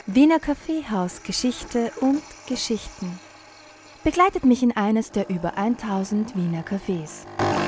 Wiener Kaffeehaus, Geschichte und Geschichten. Begleitet mich in eines der über 1000 Wiener Cafés.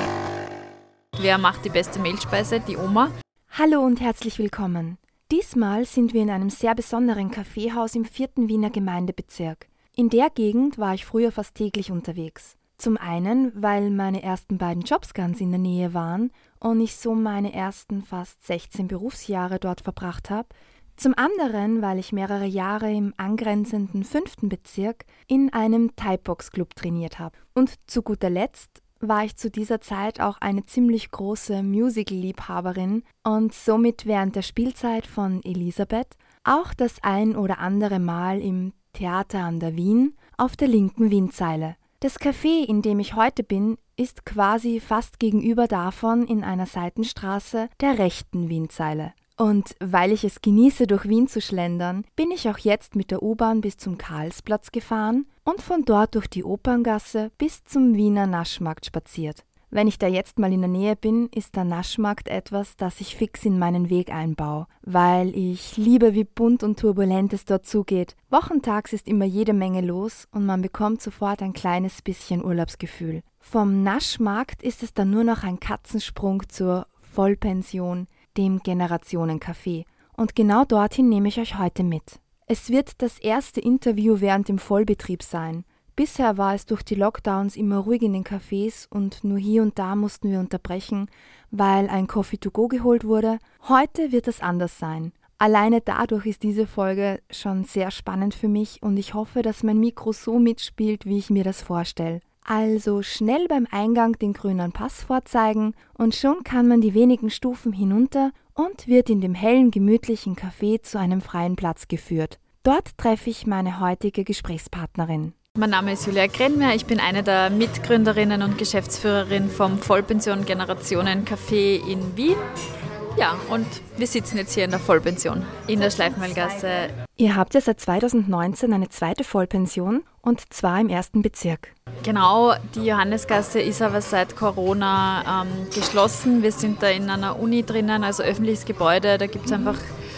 Wer macht die beste Mehlspeise? Die Oma. Hallo und herzlich willkommen. Diesmal sind wir in einem sehr besonderen Kaffeehaus im 4. Wiener Gemeindebezirk. In der Gegend war ich früher fast täglich unterwegs. Zum einen, weil meine ersten beiden Jobs ganz in der Nähe waren und ich so meine ersten fast 16 Berufsjahre dort verbracht habe. Zum anderen, weil ich mehrere Jahre im angrenzenden 5. Bezirk in einem Thai-Box-Club trainiert habe. Und zu guter Letzt war ich zu dieser Zeit auch eine ziemlich große Musical-Liebhaberin und somit während der Spielzeit von Elisabeth auch das ein oder andere Mal im Theater an der Wien auf der linken Wienzeile. Das Café, in dem ich heute bin, ist quasi fast gegenüber davon in einer Seitenstraße der rechten Wienzeile. Und weil ich es genieße, durch Wien zu schlendern, bin ich auch jetzt mit der U-Bahn bis zum Karlsplatz gefahren und von dort durch die Operngasse bis zum Wiener Naschmarkt spaziert. Wenn ich da jetzt mal in der Nähe bin, ist der Naschmarkt etwas, das ich fix in meinen Weg einbaue, weil ich liebe, wie bunt und turbulent es dort zugeht. Wochentags ist immer jede Menge los und man bekommt sofort ein kleines bisschen Urlaubsgefühl. Vom Naschmarkt ist es dann nur noch ein Katzensprung zur Vollpension, dem Generationencafé. Und genau dorthin nehme ich euch heute mit. Es wird das erste Interview während dem Vollbetrieb sein. Bisher war es durch die Lockdowns immer ruhig in den Cafés und nur hier und da mussten wir unterbrechen, weil ein Coffee to go geholt wurde. Heute wird es anders sein. Alleine dadurch ist diese Folge schon sehr spannend für mich und ich hoffe, dass mein Mikro so mitspielt, wie ich mir das vorstelle. Also schnell beim Eingang den grünen Pass vorzeigen und schon kann man die wenigen Stufen hinunter und wird in dem hellen, gemütlichen Café zu einem freien Platz geführt. Dort treffe ich meine heutige Gesprächspartnerin. Mein Name ist Julia Grenmer, ich bin eine der Mitgründerinnen und Geschäftsführerin vom Vollpension Generationen Café in Wien. Ja, und wir sitzen jetzt hier in der Vollpension in der Schleifmehlgasse. Ihr habt ja seit 2019 eine zweite Vollpension und zwar im 1. Bezirk. Genau, die Johannesgasse ist aber seit Corona geschlossen. Wir sind da in einer Uni drinnen, also öffentliches Gebäude, da gibt es einfach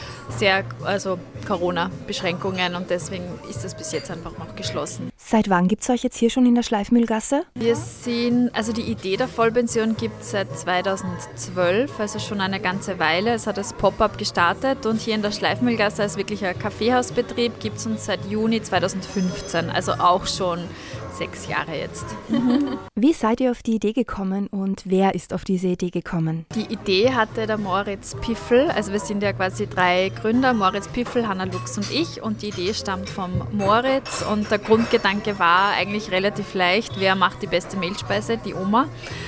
Corona-Beschränkungen und deswegen ist das bis jetzt einfach noch geschlossen. Seit wann gibt es euch jetzt hier schon in der Schleifmühlgasse? Die Idee der Vollpension gibt es seit 2012, also schon eine ganze Weile. Es hat als Pop-up gestartet und hier in der Schleifmühlgasse als wirklicher Kaffeehausbetrieb gibt es uns seit Juni 2015, also auch schon 6 Jahre jetzt. Wie seid ihr auf die Idee gekommen und wer ist auf diese Idee gekommen? Die Idee hatte der Moritz Piffel, also wir sind ja quasi 3 Gründer, Moritz Piffel, Hanna Lux und ich und die Idee stammt vom Moritz und der Grundgedanke war eigentlich relativ leicht, wer macht die beste Mehlspeise? Die Oma.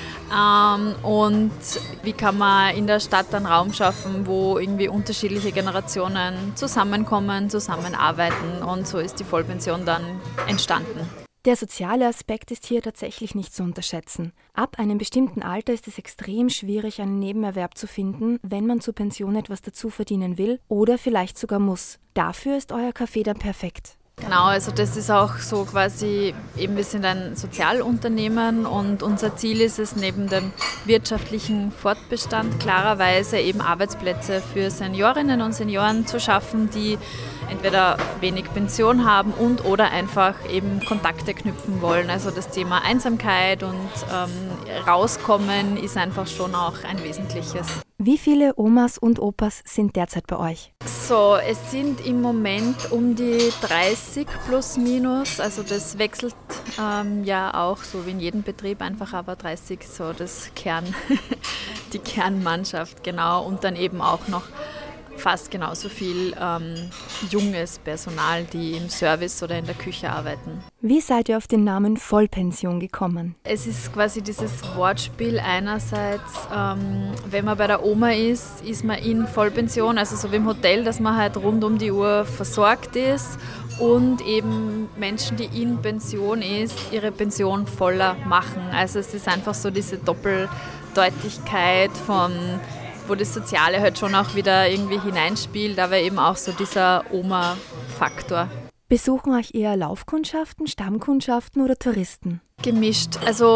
Und wie kann man in der Stadt einen Raum schaffen, wo irgendwie unterschiedliche Generationen zusammenkommen, zusammenarbeiten und so ist die Vollpension dann entstanden. Der soziale Aspekt ist hier tatsächlich nicht zu unterschätzen. Ab einem bestimmten Alter ist es extrem schwierig, einen Nebenerwerb zu finden, wenn man zur Pension etwas dazu verdienen will oder vielleicht sogar muss. Dafür ist euer Café dann perfekt. Genau, also das ist auch so quasi, wir sind ein Sozialunternehmen und unser Ziel ist es, neben dem wirtschaftlichen Fortbestand klarerweise eben Arbeitsplätze für Seniorinnen und Senioren zu schaffen, die entweder wenig Pension haben und oder einfach eben Kontakte knüpfen wollen. Also das Thema Einsamkeit und Rauskommen ist einfach schon auch ein wesentliches. Wie viele Omas und Opas sind derzeit bei euch? So, es sind im Moment um die 30 plus minus, also das wechselt ja auch so wie in jedem Betrieb, einfach aber 30 so das die Kernmannschaft, genau, und dann eben auch noch fast genauso viel junges Personal, die im Service oder in der Küche arbeiten. Wie seid ihr auf den Namen Vollpension gekommen? Es ist quasi dieses Wortspiel einerseits, wenn man bei der Oma ist, ist man in Vollpension, also so wie im Hotel, dass man halt rund um die Uhr versorgt ist und eben Menschen, die in Pension ist, ihre Pension voller machen. Also es ist einfach so diese Doppeldeutigkeit von wo das Soziale halt schon auch wieder irgendwie hineinspielt, aber eben auch so dieser Oma-Faktor. Besuchen euch eher Laufkundschaften, Stammkundschaften oder Touristen? Gemischt. Also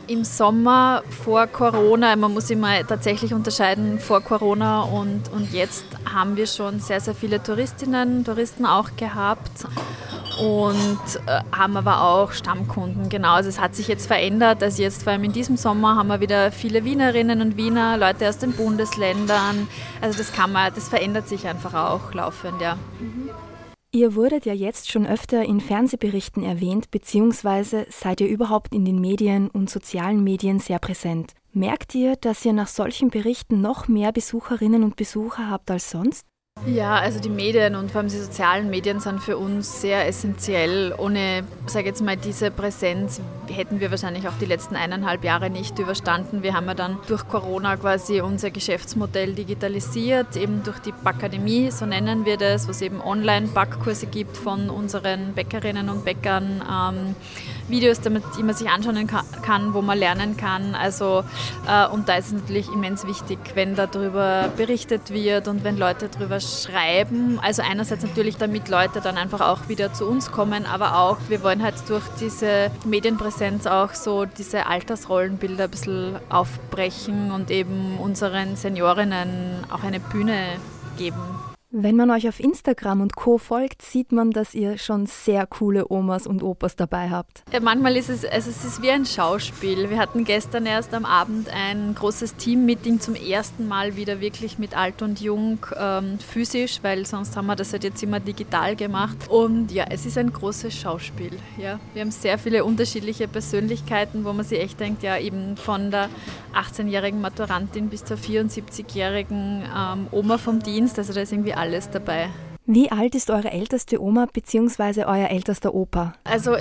Im Sommer vor Corona, man muss immer tatsächlich unterscheiden vor Corona und jetzt haben wir schon sehr, sehr viele Touristen auch gehabt und haben aber auch Stammkunden. Genau, also es hat sich jetzt verändert. Also jetzt vor allem in diesem Sommer haben wir wieder viele Wienerinnen und Wiener, Leute aus den Bundesländern. Also das verändert sich einfach auch laufend, ja. Ihr wurdet ja jetzt schon öfter in Fernsehberichten erwähnt, beziehungsweise seid ihr überhaupt in den Medien und sozialen Medien sehr präsent. Merkt ihr, dass ihr nach solchen Berichten noch mehr Besucherinnen und Besucher habt als sonst? Ja, also die Medien und vor allem die sozialen Medien sind für uns sehr essentiell. Ohne, sage jetzt mal, diese Präsenz hätten wir wahrscheinlich auch die letzten 1,5 Jahre nicht überstanden. Wir haben ja dann durch Corona quasi unser Geschäftsmodell digitalisiert, eben durch die Backademie, so nennen wir das, wo es eben Online-Backkurse gibt von unseren Bäckerinnen und Bäckern, Videos, die man sich anschauen kann, wo man lernen kann. Also, und da ist es natürlich immens wichtig, wenn darüber berichtet wird und wenn Leute darüber schreiben. Also einerseits natürlich, damit Leute dann einfach auch wieder zu uns kommen, aber auch, wir wollen halt durch diese Medienpräsenz auch so diese Altersrollenbilder ein bisschen aufbrechen und eben unseren Seniorinnen auch eine Bühne geben. Wenn man euch auf Instagram und Co. folgt, sieht man, dass ihr schon sehr coole Omas und Opas dabei habt. Ja, manchmal ist es ist wie ein Schauspiel. Wir hatten gestern erst am Abend ein großes Team-Meeting zum ersten Mal wieder wirklich mit Alt und Jung physisch, weil sonst haben wir das halt jetzt immer digital gemacht. Und ja, es ist ein großes Schauspiel. Ja. Wir haben sehr viele unterschiedliche Persönlichkeiten, wo man sich echt denkt, ja eben von der 18-jährigen Maturantin bis zur 74-jährigen Oma vom Dienst, also da ist irgendwie alles dabei. Wie alt ist eure älteste Oma bzw. euer ältester Opa? Also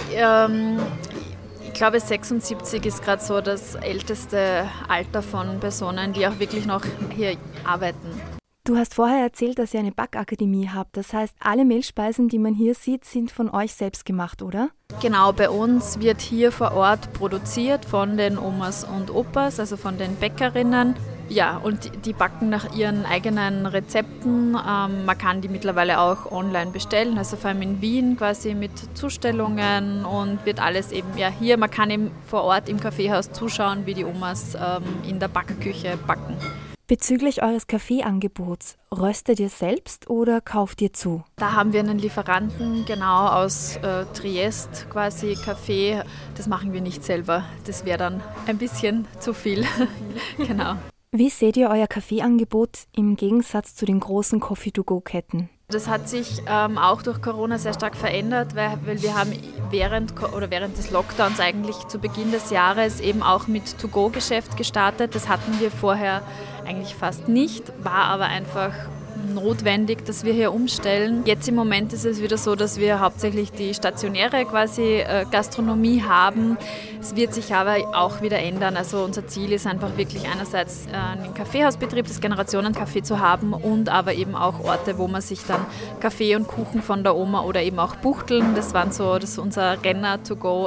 ich glaube 76 ist gerade so das älteste Alter von Personen, die auch wirklich noch hier arbeiten. Du hast vorher erzählt, dass ihr eine Backakademie habt. Das heißt, alle Mehlspeisen, die man hier sieht, sind von euch selbst gemacht, oder? Genau, bei uns wird hier vor Ort produziert von den Omas und Opas, also von den Bäckerinnen. Ja, und die backen nach ihren eigenen Rezepten. Man kann die mittlerweile auch online bestellen, also vor allem in Wien quasi mit Zustellungen und wird alles eben ja hier. Man kann eben vor Ort im Kaffeehaus zuschauen, wie die Omas in der Backküche backen. Bezüglich eures Kaffeeangebots, röstet ihr selbst oder kauft ihr zu? Da haben wir einen Lieferanten, genau aus Triest quasi Kaffee. Das machen wir nicht selber, das wäre dann ein bisschen zu viel. Genau. Wie seht ihr euer Kaffeeangebot im Gegensatz zu den großen Coffee-to-go-Ketten? Das hat sich auch durch Corona sehr stark verändert, weil wir haben während des Lockdowns eigentlich zu Beginn des Jahres eben auch mit To-Go-Geschäft gestartet. Das hatten wir vorher eigentlich fast nicht, war aber einfach notwendig, dass wir hier umstellen. Jetzt im Moment ist es wieder so, dass wir hauptsächlich die stationäre quasi Gastronomie haben. Es wird sich aber auch wieder ändern. Also unser Ziel ist einfach wirklich einerseits einen Kaffeehausbetrieb, das Generationencafé zu haben und aber eben auch Orte, wo man sich dann Kaffee und Kuchen von der Oma oder eben auch Buchteln, das ist unser Renner to go,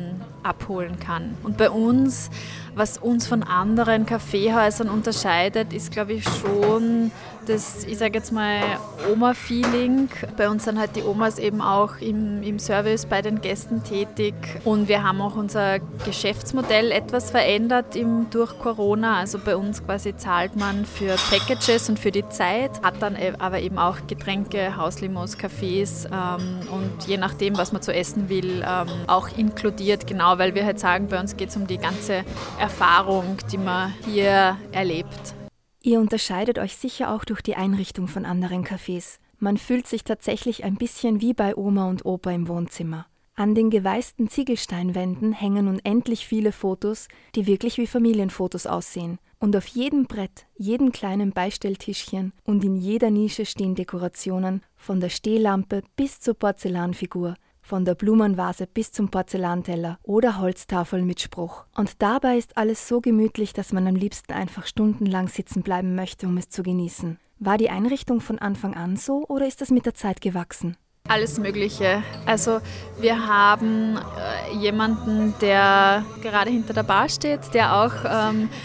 abholen kann. Und bei uns, was uns von anderen Kaffeehäusern unterscheidet, ist, glaube ich, schon das, ich sage jetzt mal, Oma-Feeling. Bei uns sind halt die Omas eben auch im Service bei den Gästen tätig. Und wir haben auch unser Geschäftsmodell etwas verändert durch Corona. Also bei uns quasi zahlt man für Packages und für die Zeit, hat dann aber eben auch Getränke, Hauslimos, Cafés und je nachdem, was man zu essen will, auch inkludiert. Genau, weil wir halt sagen, bei uns geht es um die ganze Erfahrung, die man hier erlebt. Ihr unterscheidet euch sicher auch durch die Einrichtung von anderen Cafés. Man fühlt sich tatsächlich ein bisschen wie bei Oma und Opa im Wohnzimmer. An den geweißten Ziegelsteinwänden hängen unendlich viele Fotos, die wirklich wie Familienfotos aussehen. Und auf jedem Brett, jedem kleinen Beistelltischchen und in jeder Nische stehen Dekorationen, von der Stehlampe bis zur Porzellanfigur, von der Blumenvase bis zum Porzellanteller oder Holztafel mit Spruch. Und dabei ist alles so gemütlich, dass man am liebsten einfach stundenlang sitzen bleiben möchte, um es zu genießen. War die Einrichtung von Anfang an so oder ist das mit der Zeit gewachsen? Alles Mögliche. Also wir haben jemanden, der gerade hinter der Bar steht, der auch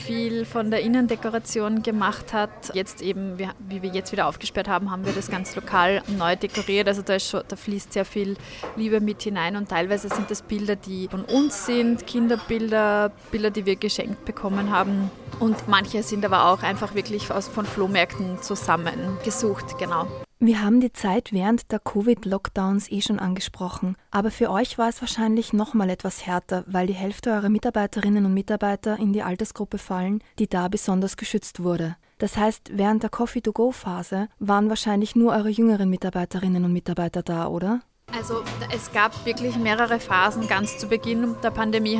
viel von der Innendekoration gemacht hat. Jetzt eben, wie wir jetzt wieder aufgesperrt haben, haben wir das ganz lokal neu dekoriert. Also da fließt sehr viel Liebe mit hinein und teilweise sind das Bilder, die von uns sind, Kinderbilder, Bilder, die wir geschenkt bekommen haben. Und manche sind aber auch einfach wirklich von Flohmärkten zusammengesucht, genau. Wir haben die Zeit während der Covid-Lockdowns schon angesprochen, aber für euch war es wahrscheinlich nochmal etwas härter, weil die Hälfte eurer Mitarbeiterinnen und Mitarbeiter in die Altersgruppe fallen, die da besonders geschützt wurde. Das heißt, während der Coffee-to-go-Phase waren wahrscheinlich nur eure jüngeren Mitarbeiterinnen und Mitarbeiter da, oder? Also es gab wirklich mehrere Phasen. Ganz zu Beginn der Pandemie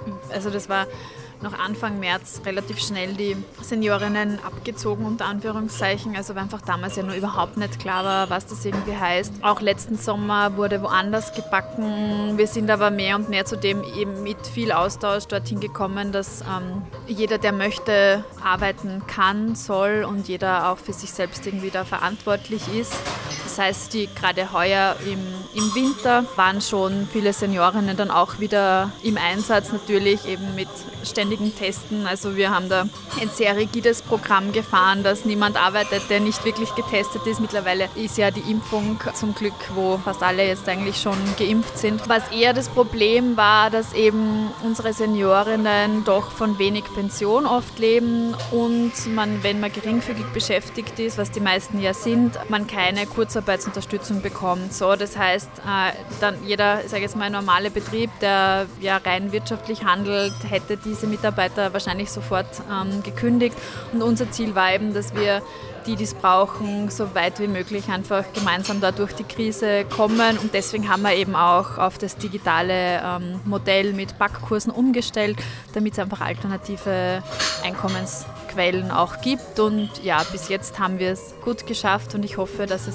das war noch Anfang März, relativ schnell die Seniorinnen abgezogen, unter Anführungszeichen. Also weil einfach damals ja nur überhaupt nicht klar war, was das irgendwie heißt. Auch letzten Sommer wurde woanders gebacken. Wir sind aber mehr und mehr zudem eben mit viel Austausch dorthin gekommen, dass jeder, der möchte, arbeiten kann, soll und jeder auch für sich selbst irgendwie da verantwortlich ist. Das heißt, gerade heuer im Winter waren schon viele Seniorinnen dann auch wieder im Einsatz, natürlich eben mit ständigen Testen. Also wir haben da ein sehr rigides Programm gefahren, dass niemand arbeitet, der nicht wirklich getestet ist. Mittlerweile ist ja die Impfung zum Glück, wo fast alle jetzt eigentlich schon geimpft sind. Was eher das Problem war, dass eben unsere Seniorinnen doch von wenig Pension oft leben und wenn man geringfügig beschäftigt ist, was die meisten ja sind, man keine Kurzarbeitsunterstützung bekommt. So, das heißt, dann jeder, sage ich jetzt mal, normale Betrieb, der ja rein wirtschaftlich handelt, hätte diese Mitarbeiter wahrscheinlich sofort gekündigt. Und unser Ziel war eben, dass wir die es brauchen, so weit wie möglich einfach gemeinsam da durch die Krise kommen. Und deswegen haben wir eben auch auf das digitale Modell mit Backkursen umgestellt, damit es einfach alternative Einkommensquellen auch gibt. Und ja, bis jetzt haben wir es gut geschafft und ich hoffe, dass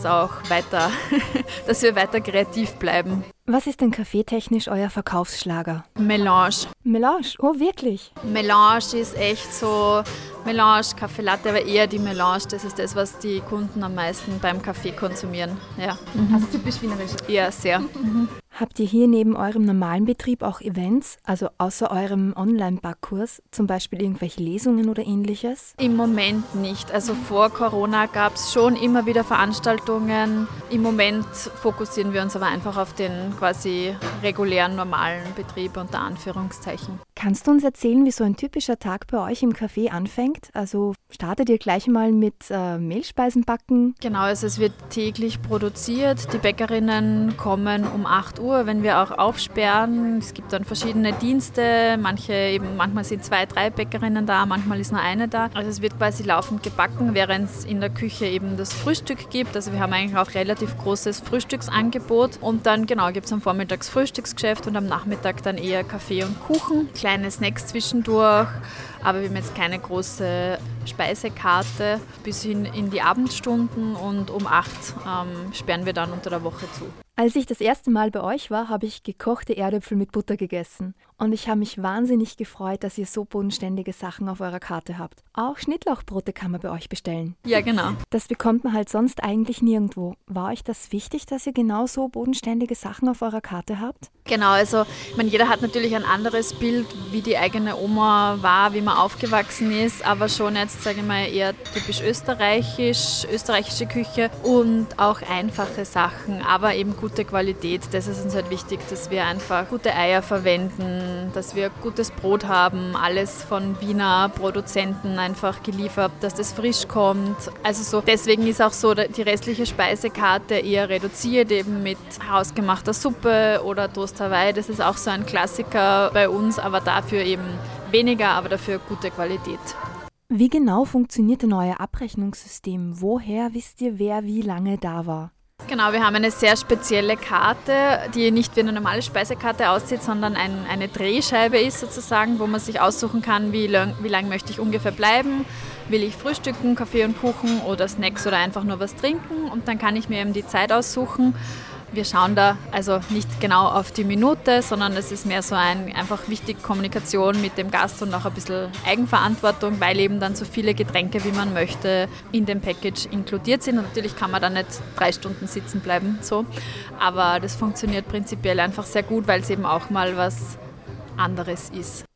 dass wir weiter kreativ bleiben. Was ist denn kaffeetechnisch euer Verkaufsschlager? Melange. Melange? Oh, wirklich? Melange ist echt so, Melange, Kaffee Latte, aber eher die Melange. Das ist das, was die Kunden am meisten beim Kaffee konsumieren. Ja. Also typisch wienerisch. Ja, sehr. Habt ihr hier neben eurem normalen Betrieb auch Events, also außer eurem Online-Backkurs, zum Beispiel irgendwelche Lesungen oder ähnliches? Im Moment nicht. Also vor Corona gab es schon immer wieder Veranstaltungen. Im Moment fokussieren wir uns aber einfach auf den quasi regulären, normalen Betrieb unter Anführungszeichen. Kannst du uns erzählen, wie so ein typischer Tag bei euch im Café anfängt? Also startet ihr gleich mal mit Mehlspeisen backen? Genau, also es wird täglich produziert. Die Bäckerinnen kommen um 8 Uhr, wenn wir auch aufsperren. Es gibt dann verschiedene Dienste. Manchmal sind 2, 3 Bäckerinnen da, manchmal ist nur eine da. Also es wird quasi laufend gebacken, während es in der Küche eben das Frühstück gibt. Also wir haben eigentlich auch relativ großes Frühstücksangebot. Und dann gibt es am Vormittag das Frühstücksgeschäft und am Nachmittag dann eher Kaffee und Kuchen. Kleine Snacks zwischendurch, aber wir haben jetzt keine große Speisekarte bis hin in die Abendstunden und um 8 sperren wir dann unter der Woche zu. Als ich das erste Mal bei euch war, habe ich gekochte Erdäpfel mit Butter gegessen. Und ich habe mich wahnsinnig gefreut, dass ihr so bodenständige Sachen auf eurer Karte habt. Auch Schnittlauchbrote kann man bei euch bestellen. Ja, genau. Das bekommt man halt sonst eigentlich nirgendwo. War euch das wichtig, dass ihr genau so bodenständige Sachen auf eurer Karte habt? Genau, also jeder hat natürlich ein anderes Bild, wie die eigene Oma war, wie man aufgewachsen ist, aber schon jetzt, sage ich mal, eher typisch österreichische Küche und auch einfache Sachen, aber eben gute Qualität. Das ist uns halt wichtig, dass wir einfach gute Eier verwenden, dass wir gutes Brot haben, alles von Wiener Produzenten einfach geliefert, dass das frisch kommt. Also so, deswegen ist auch so die restliche Speisekarte eher reduziert, eben mit hausgemachter Suppe oder Toast Hawaii. Das ist auch so ein Klassiker bei uns, aber dafür eben weniger, aber dafür gute Qualität. Wie genau funktioniert denn euer Abrechnungssystem? Woher wisst ihr, wer wie lange da war? Genau, wir haben eine sehr spezielle Karte, die nicht wie eine normale Speisekarte aussieht, sondern eine Drehscheibe ist sozusagen, wo man sich aussuchen kann, wie lang möchte ich ungefähr bleiben. Will ich frühstücken, Kaffee und Kuchen oder Snacks oder einfach nur was trinken und dann kann ich mir eben die Zeit aussuchen. Wir schauen da also nicht genau auf die Minute, sondern es ist mehr so einfach wichtig Kommunikation mit dem Gast und auch ein bisschen Eigenverantwortung, weil eben dann so viele Getränke, wie man möchte, in dem Package inkludiert sind. Und natürlich kann man da nicht 3 Stunden sitzen bleiben, so. Aber das funktioniert prinzipiell einfach sehr gut, weil es eben auch mal was anderes ist.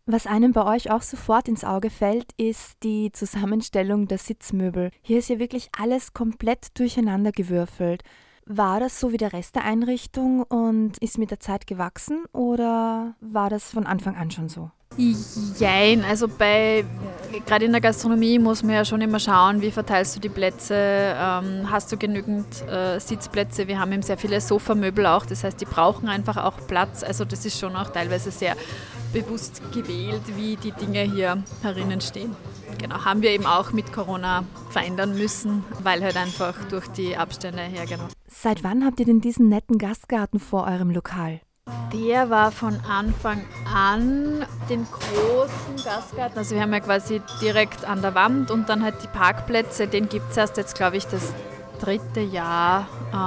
Was einem bei euch auch sofort ins Auge fällt, ist die Zusammenstellung der Sitzmöbel. Hier ist ja wirklich alles komplett durcheinander gewürfelt. War das so wie der Rest der Einrichtung und ist mit der Zeit gewachsen oder war das von Anfang an schon so? Jein, also gerade in der Gastronomie muss man ja schon immer schauen, wie verteilst du die Plätze, hast du genügend Sitzplätze, wir haben eben sehr viele Sofamöbel auch, das heißt, die brauchen einfach auch Platz, also das ist schon auch teilweise sehr bewusst gewählt, wie die Dinge hier herinnen stehen. Genau, haben wir eben auch mit Corona verändern müssen, weil halt einfach durch die Abstände her, genau. Seit wann habt ihr denn diesen netten Gastgarten vor eurem Lokal? Der war von Anfang an den großen Gastgarten. Also wir haben ja quasi direkt an der Wand und dann halt die Parkplätze. Den gibt es erst jetzt, glaube ich, das 3. Jahr.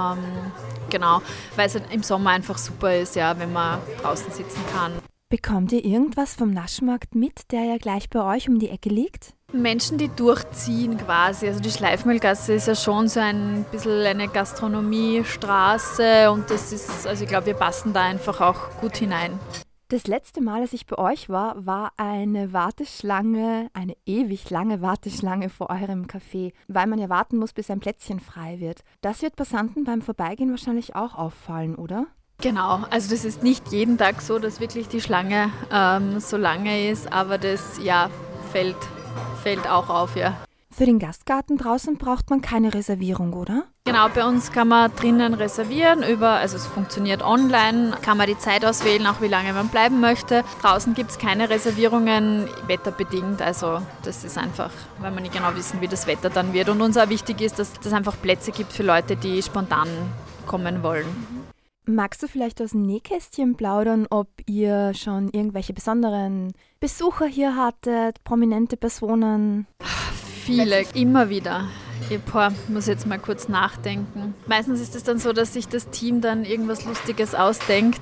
Genau, weil es halt im Sommer einfach super ist, ja, wenn man draußen sitzen kann. Bekommt ihr irgendwas vom Naschmarkt mit, der ja gleich bei euch um die Ecke liegt? Menschen, die durchziehen quasi. Also die Schleifmehlgasse ist ja schon so ein bisschen eine Gastronomiestraße und das ist, also ich glaube, wir passen da einfach auch gut hinein. Das letzte Mal, als ich bei euch war eine Warteschlange, eine ewig lange Warteschlange vor eurem Café, weil man ja warten muss, bis ein Plätzchen frei wird. Das wird Passanten beim Vorbeigehen wahrscheinlich auch auffallen, oder? Genau, also das ist nicht jeden Tag so, dass wirklich die Schlange so lange ist, aber das ja fällt auch auf, ja. Für den Gastgarten draußen braucht man keine Reservierung, oder? Genau, bei uns kann man drinnen reservieren, also es funktioniert online, kann man die Zeit auswählen, auch wie lange man bleiben möchte. Draußen gibt es keine Reservierungen, wetterbedingt, also das ist einfach, weil wir nicht genau wissen, wie das Wetter dann wird. Und uns auch wichtig ist, dass es einfach Plätze gibt für Leute, die spontan kommen wollen. Magst du vielleicht aus dem Nähkästchen plaudern, ob ihr schon irgendwelche besonderen Besucher hier hattet, prominente Personen? Viele, immer wieder. Ich muss jetzt mal kurz nachdenken. Meistens ist es dann so, dass sich das Team dann irgendwas Lustiges ausdenkt,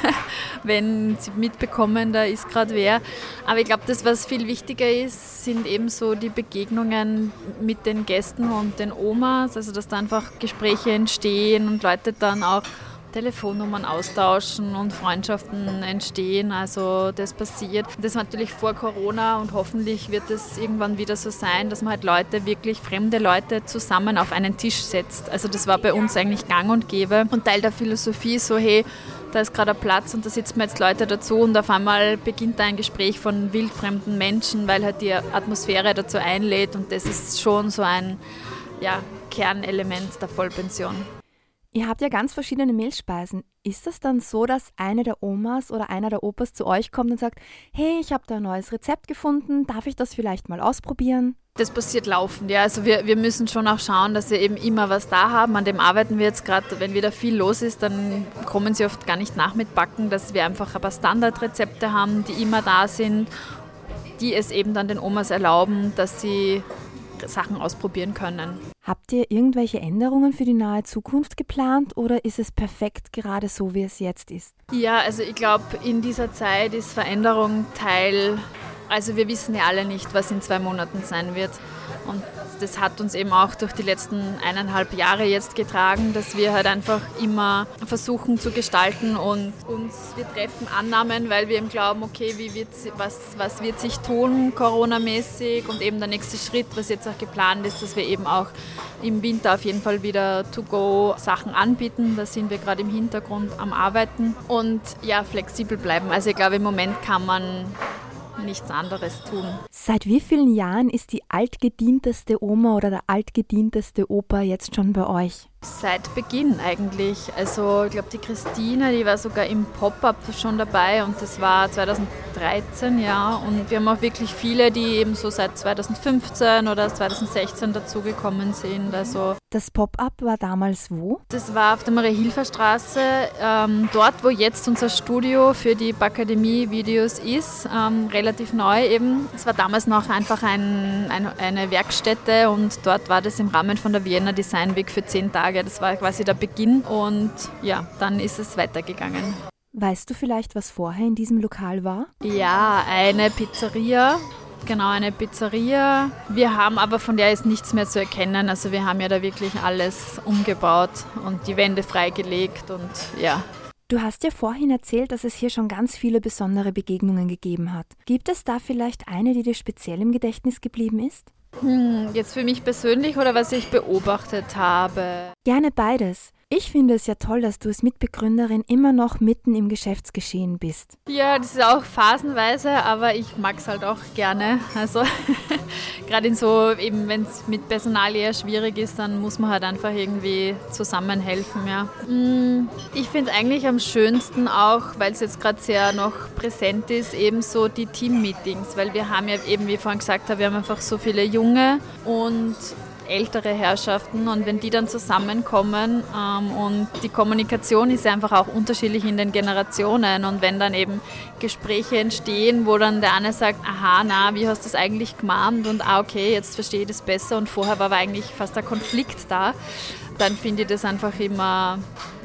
wenn sie mitbekommen, da ist gerade wer. Aber ich glaube, das, was viel wichtiger ist, sind eben so die Begegnungen mit den Gästen und den Omas. Also, dass da einfach Gespräche entstehen und Leute dann auch Telefonnummern austauschen und Freundschaften entstehen, also das passiert. Das war natürlich vor Corona und hoffentlich wird es irgendwann wieder so sein, dass man halt Leute, wirklich fremde Leute zusammen auf einen Tisch setzt. Also das war bei uns eigentlich gang und gäbe und Teil der Philosophie so, hey, da ist gerade ein Platz und da sitzen jetzt Leute dazu und auf einmal beginnt da ein Gespräch von wildfremden Menschen, weil halt die Atmosphäre dazu einlädt und das ist schon so ein Kernelement der Vollpension. Ihr habt ja ganz verschiedene Mehlspeisen. Ist das dann so, dass eine der Omas oder einer der Opas zu euch kommt und sagt, hey, ich habe da ein neues Rezept gefunden, darf ich das vielleicht mal ausprobieren? Das passiert laufend, ja. Also wir müssen schon auch schauen, dass wir eben immer was da haben. An dem arbeiten wir jetzt gerade, wenn wieder viel los ist, dann kommen sie oft gar nicht nach mit Backen, dass wir einfach ein paar Standardrezepte haben, die immer da sind, die es eben dann den Omas erlauben, dass sie Sachen ausprobieren können. Habt ihr irgendwelche Änderungen für die nahe Zukunft geplant oder ist es perfekt gerade so, wie es jetzt ist? Ja, also ich glaube, in dieser Zeit ist Veränderung Teil, also wir wissen ja alle nicht, was in 2 Monaten sein wird. Und das hat uns eben auch durch die letzten 1,5 Jahre jetzt getragen, dass wir halt einfach immer versuchen zu gestalten und wir treffen Annahmen, weil wir eben glauben, okay, was wird sich tun Corona-mäßig und eben der nächste Schritt, was jetzt auch geplant ist, dass wir eben auch im Winter auf jeden Fall wieder To-Go-Sachen anbieten. Da sind wir gerade im Hintergrund am Arbeiten und ja, flexibel bleiben. Also ich glaube, im Moment kann man nichts anderes tun. Seit wie vielen Jahren ist die altgedienteste Oma oder der altgedienteste Opa jetzt schon bei euch? Seit Beginn eigentlich. Also ich glaube, die Christine, die war sogar im Pop-Up schon dabei und das war 2013, ja. Und wir haben auch wirklich viele, die eben so seit 2015 oder 2016 dazugekommen sind. Also das Pop-Up war damals wo? Das war auf der Marie-Hilfer-Straße, dort, wo jetzt unser Studio für die Bakademie-Videos ist, relativ neu eben. Es war damals noch einfach eine Werkstätte und dort war das im Rahmen von der Vienna Design Week für 10 Tage. Das war quasi der Beginn und ja, dann ist es weitergegangen. Weißt du vielleicht, was vorher in diesem Lokal war? Ja, eine Pizzeria. Genau, eine Pizzeria. Wir haben aber von der ist nichts mehr zu erkennen. Also wir haben ja da wirklich alles umgebaut und die Wände freigelegt und ja. Du hast ja vorhin erzählt, dass es hier schon ganz viele besondere Begegnungen gegeben hat. Gibt es da vielleicht eine, die dir speziell im Gedächtnis geblieben ist? Jetzt für mich persönlich oder was ich beobachtet habe? Gerne beides. Ich finde es ja toll, dass du als Mitbegründerin immer noch mitten im Geschäftsgeschehen bist. Ja, das ist auch phasenweise, aber ich mag es halt auch gerne. Also gerade in so, eben wenn es mit Personal eher schwierig ist, dann muss man halt einfach irgendwie zusammenhelfen. Ja. Ich finde eigentlich am schönsten auch, weil es jetzt gerade sehr noch präsent ist, eben so die Team-Meetings, weil wir haben ja eben, wie ich vorhin gesagt habe, wir haben einfach so viele junge und ältere Herrschaften und wenn die dann zusammenkommen und die Kommunikation ist ja einfach auch unterschiedlich in den Generationen und wenn dann eben Gespräche entstehen, wo dann der eine sagt, aha, na, wie hast du das eigentlich gemeint und okay, jetzt verstehe ich das besser und vorher war aber eigentlich fast ein Konflikt da, dann finde ich das einfach immer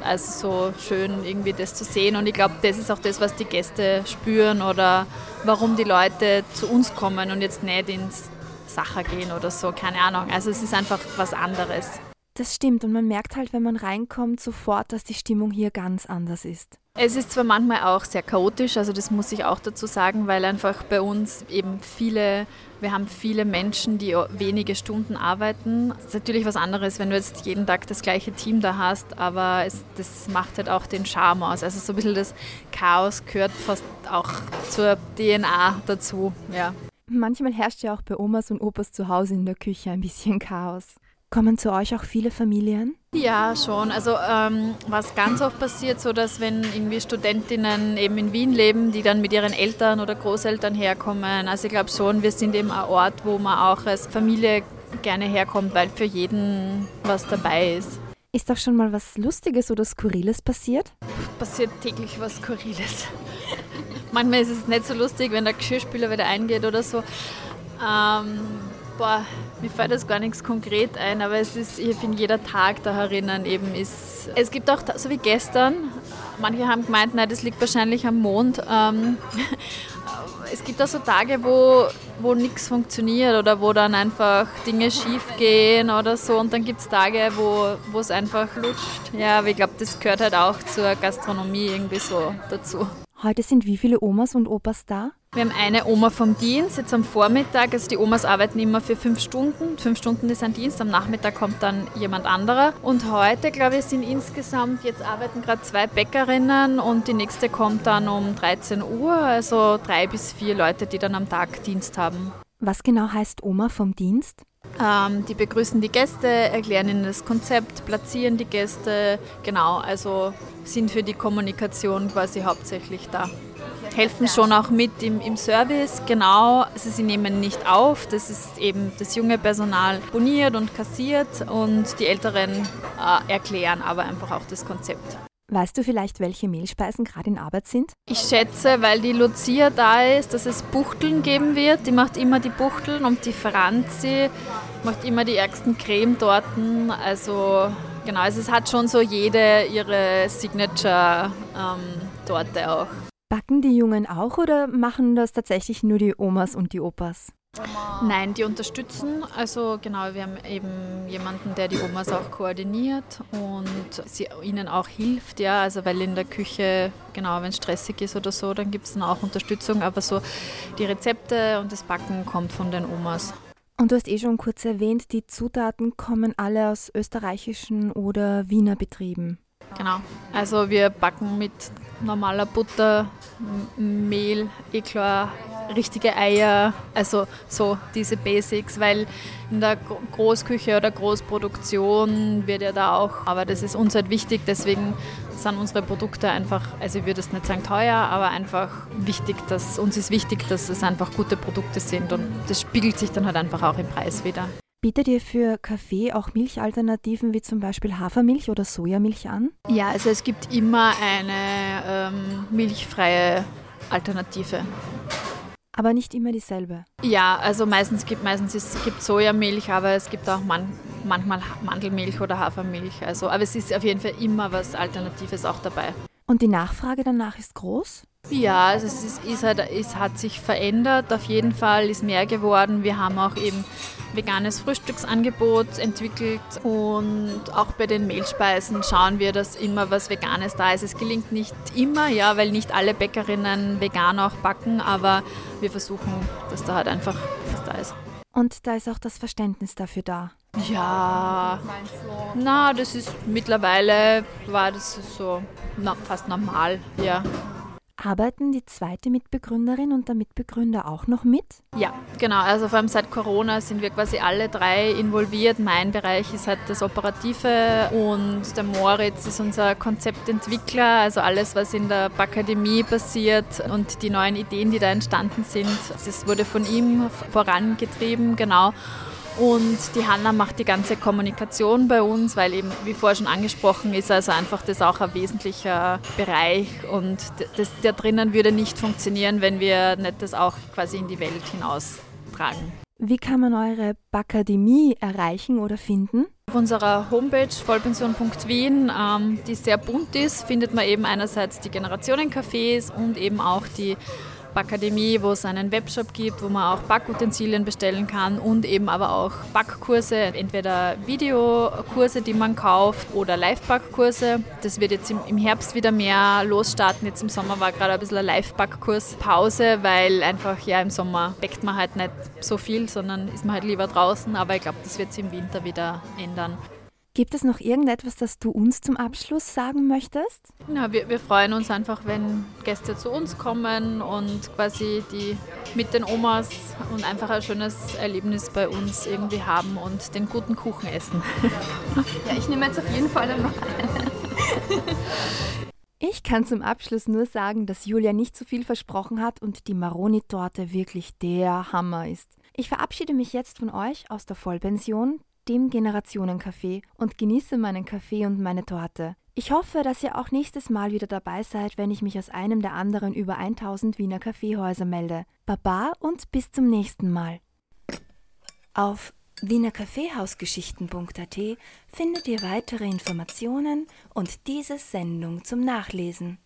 so schön, irgendwie das zu sehen und ich glaube, das ist auch das, was die Gäste spüren oder warum die Leute zu uns kommen und jetzt nicht ins Sacher gehen oder so, keine Ahnung. Also es ist einfach was anderes. Das stimmt und man merkt halt, wenn man reinkommt, sofort, dass die Stimmung hier ganz anders ist. Es ist zwar manchmal auch sehr chaotisch, also das muss ich auch dazu sagen, weil einfach bei uns eben wir haben viele Menschen, die wenige Stunden arbeiten. Das ist natürlich was anderes, wenn du jetzt jeden Tag das gleiche Team da hast, aber das macht halt auch den Charme aus. Also so ein bisschen das Chaos gehört fast auch zur DNA dazu, ja. Manchmal herrscht ja auch bei Omas und Opas zu Hause in der Küche ein bisschen Chaos. Kommen zu euch auch viele Familien? Ja, schon. Also was ganz oft passiert, so dass wenn irgendwie Studentinnen eben in Wien leben, die dann mit ihren Eltern oder Großeltern herkommen. Also ich glaube schon, wir sind eben ein Ort, wo man auch als Familie gerne herkommt, weil für jeden was dabei ist. Ist auch schon mal was Lustiges oder Skurriles passiert? Passiert täglich was Skurriles. Manchmal ist es nicht so lustig, wenn der Geschirrspüler wieder eingeht oder so. Mir fällt das gar nichts konkret ein, aber ich finde, jeder Tag da herinnen eben ist... Es gibt auch, so wie gestern, manche haben gemeint, nein, das liegt wahrscheinlich am Mond. Es gibt auch so Tage, wo nichts funktioniert oder wo dann einfach Dinge schief gehen oder so und dann gibt es Tage, wo es einfach lutscht. Ja, aber ich glaube, das gehört halt auch zur Gastronomie irgendwie so dazu. Heute sind wie viele Omas und Opas da? Wir haben eine Oma vom Dienst, jetzt am Vormittag, also die Omas arbeiten immer für 5 Stunden. 5 Stunden ist ein Dienst, am Nachmittag kommt dann jemand anderer. Und heute, glaube ich, sind insgesamt, jetzt arbeiten gerade 2 Bäckerinnen und die nächste kommt dann um 13 Uhr, also 3 bis 4 Leute, die dann am Tag Dienst haben. Was genau heißt Oma vom Dienst? Die begrüßen die Gäste, erklären ihnen das Konzept, platzieren die Gäste, genau, also sind für die Kommunikation quasi hauptsächlich da. Helfen schon auch mit im Service, genau, also sie nehmen nicht auf, das ist eben das junge Personal boniert und kassiert und die Älteren erklären aber einfach auch das Konzept. Weißt du vielleicht, welche Mehlspeisen gerade in Arbeit sind? Ich schätze, weil die Lucia da ist, dass es Buchteln geben wird. Die macht immer die Buchteln und die Franzi macht immer die ärgsten Cremetorten. Also genau, also es hat schon so jede ihre Signature-Torte auch. Backen die Jungen auch oder machen das tatsächlich nur die Omas und die Opas? Nein, die unterstützen. Also genau, wir haben eben jemanden, der die Omas auch koordiniert und ihnen auch hilft, ja, also weil in der Küche, genau, wenn es stressig ist oder so, dann gibt es dann auch Unterstützung, aber so die Rezepte und das Backen kommt von den Omas. Und du hast schon kurz erwähnt, die Zutaten kommen alle aus österreichischen oder Wiener Betrieben. Genau, also wir backen mit normaler Butter, Mehl, Eklar, richtige Eier, also so diese Basics, weil in der Großküche oder Großproduktion wird ja da auch, aber das ist uns halt wichtig, deswegen sind unsere Produkte einfach, also ich würde es nicht sagen teuer, aber einfach wichtig, uns ist wichtig, dass es einfach gute Produkte sind und das spiegelt sich dann halt einfach auch im Preis wieder. Bietet ihr für Kaffee auch Milchalternativen wie zum Beispiel Hafermilch oder Sojamilch an? Ja, also es gibt immer eine milchfreie Alternative. Aber nicht immer dieselbe? Ja, also meistens gibt Sojamilch, aber es gibt auch manchmal Mandelmilch oder Hafermilch. Also, aber es ist auf jeden Fall immer was Alternatives auch dabei. Und die Nachfrage danach ist groß? Ja, also es hat sich verändert, auf jeden Fall ist mehr geworden. Wir haben auch eben veganes Frühstücksangebot entwickelt und auch bei den Mehlspeisen schauen wir, dass immer was Veganes da ist. Es gelingt nicht immer, ja, weil nicht alle Bäckerinnen vegan auch backen, aber wir versuchen, dass da halt einfach was da ist. Und da ist auch das Verständnis dafür da. Ja, na, das ist mittlerweile, das ist so fast normal, ja. Arbeiten die zweite Mitbegründerin und der Mitbegründer auch noch mit? Ja, genau. Also vor allem seit Corona sind wir quasi alle drei involviert. Mein Bereich ist halt das Operative und der Moritz ist unser Konzeptentwickler. Also alles, was in der Backademie passiert und die neuen Ideen, die da entstanden sind, das wurde von ihm vorangetrieben, genau. Und die Hanna macht die ganze Kommunikation bei uns, weil eben, wie vorher schon angesprochen, ist also einfach das auch ein wesentlicher Bereich und das da drinnen würde nicht funktionieren, wenn wir nicht das auch quasi in die Welt hinaustragen. Wie kann man eure Backademie erreichen oder finden? Auf unserer Homepage vollpension.wien, die sehr bunt ist, findet man eben einerseits die Generationencafés und eben auch die Backademie, wo es einen Webshop gibt, wo man auch Backutensilien bestellen kann und eben aber auch Backkurse, entweder Videokurse, die man kauft oder Live-Backkurse. Das wird jetzt im Herbst wieder mehr losstarten. Jetzt im Sommer war gerade ein bisschen eine Live-Backkurs-Pause, weil einfach ja im Sommer backt man halt nicht so viel, sondern ist man halt lieber draußen. Aber ich glaube, das wird sich im Winter wieder ändern. Gibt es noch irgendetwas, das du uns zum Abschluss sagen möchtest? Ja, wir freuen uns einfach, wenn Gäste zu uns kommen und quasi die mit den Omas und einfach ein schönes Erlebnis bei uns irgendwie haben und den guten Kuchen essen. Ja, ich nehme jetzt auf jeden Fall einmal. Ich kann zum Abschluss nur sagen, dass Julia nicht zu viel versprochen hat und die Maroni-Torte wirklich der Hammer ist. Ich verabschiede mich jetzt von euch aus der Vollpension, dem Generationencafé, und genieße meinen Kaffee und meine Torte. Ich hoffe, dass ihr auch nächstes Mal wieder dabei seid, wenn ich mich aus einem der anderen über 1000 Wiener Kaffeehäuser melde. Baba und bis zum nächsten Mal. Auf wienerkaffeehausgeschichten.at findet ihr weitere Informationen und diese Sendung zum Nachlesen.